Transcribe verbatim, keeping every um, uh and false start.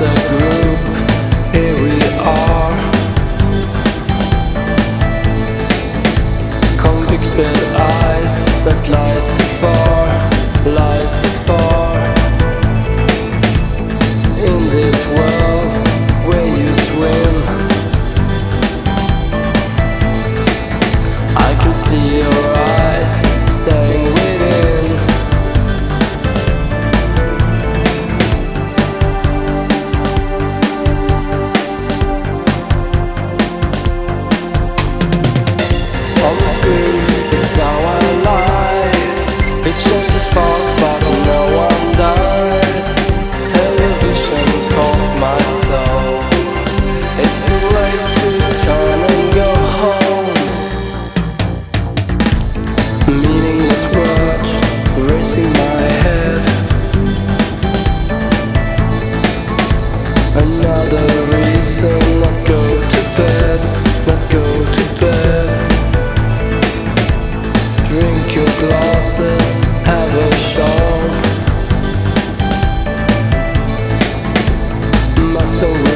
a group, here we are, convicted eyes that lies too far, lies too far. In this world where you swim, I can see your eyes staying within. On the screen, it's our life. It changes fast, but no one dies. Television caught my soul. It's too late to turn and go home. Meaningless words racing my head. Another reason not go to bed, not go to bed. Drink your glasses, have a show. Must